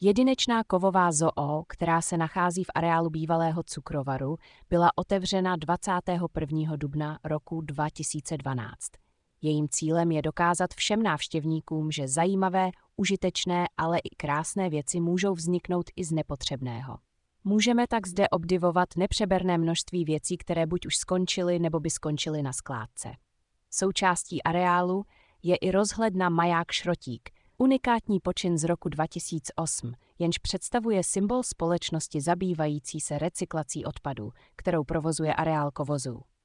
Jedinečná kovová zoo, která se nachází v areálu bývalého cukrovaru, byla otevřena 21. dubna roku 2012. Jejím cílem je dokázat všem návštěvníkům, že zajímavé, užitečné, ale i krásné věci můžou vzniknout i z nepotřebného. Můžeme tak zde obdivovat nepřeberné množství věcí, které buď už skončily, nebo by skončily na skládce. Součástí areálu je i rozhled na maják Šrotík, unikátní počin z roku 2008, jenž představuje symbol společnosti zabývající se recyklací odpadů, kterou provozuje areál kovozů.